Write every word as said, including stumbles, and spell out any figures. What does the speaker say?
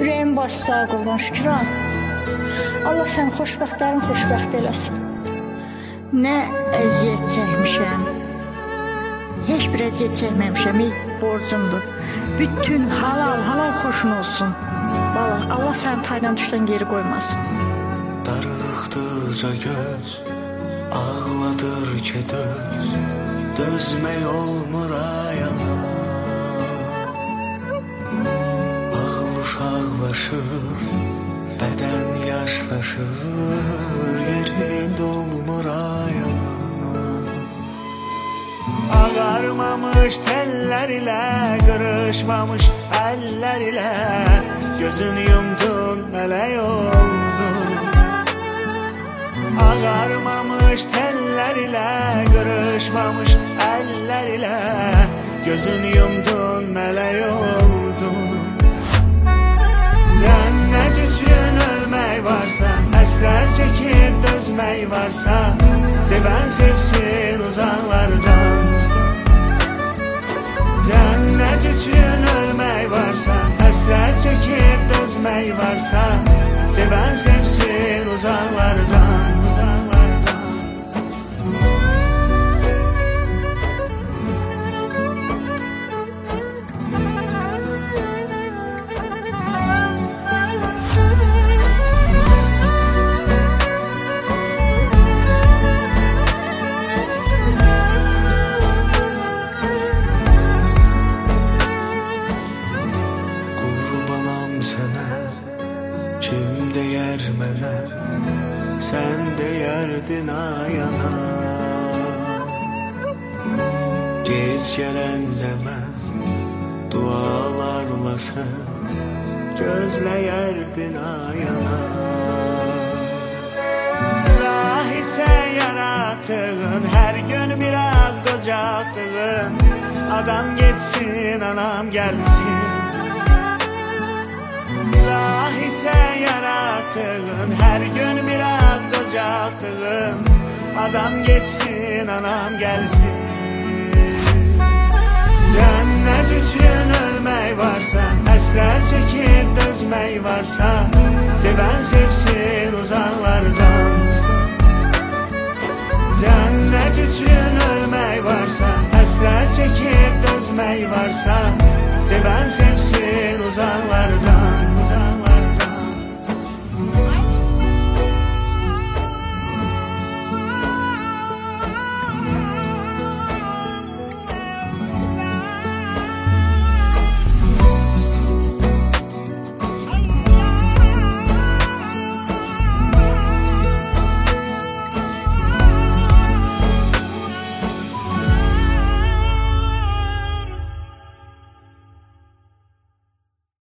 Ürəyim baş sağ quldan şükran. Allah səni xoşbəxtlərin xoşbəxt eləsin. Nə əziyyət çəkmişəm. Heç bir əziyyət çəkməmişəm. İlk borcumdur. Bütün halal, halal xoşun olsun. Bala, Allah səni taydan düşdən geri qoymasın. Darıxdıca göz, ağladır ki döz, dözmək olmur ayana. Ağlış ağlaşır, bədən yaşlaşır, yerin dolmur ayana. Ağarmamış teller ile, kırışmamış eller ile, gözün yumdun, meleğ oldun. Ağarmamış teller ile, kırışmamış eller ile, gözün yumdun, meleğ oldun. Cennet üçün ölmək varsa, əsrər çəkib dözmək varsa, sevən sevsin uzaqlardan. Cennet üçün ölmək varsa, əsrər çəkib dözmək varsa, sevən sevsin uzaqlardan, uzaqlardan. Kim deyər mənə, sən deyərdin ayana. Gec gələndə mən dualarla sən gözləyərdin ayana. İlahi sən yaratdığın, hər gün biraz qocaldığın, adam geçsin, anam gəlsin. İlahi sən yarattığın, hər gün biraz qocaldığın, adam geçsin, anam gəlsin. Cennet üçün ölmək varsa, əsrər çəkib dözmək varsa, sevən sevsin uzaqlardan. Cennet üçün ölmək varsa, əsrər çəkib dözmək varsa, sevən sevsin uzaqlardan.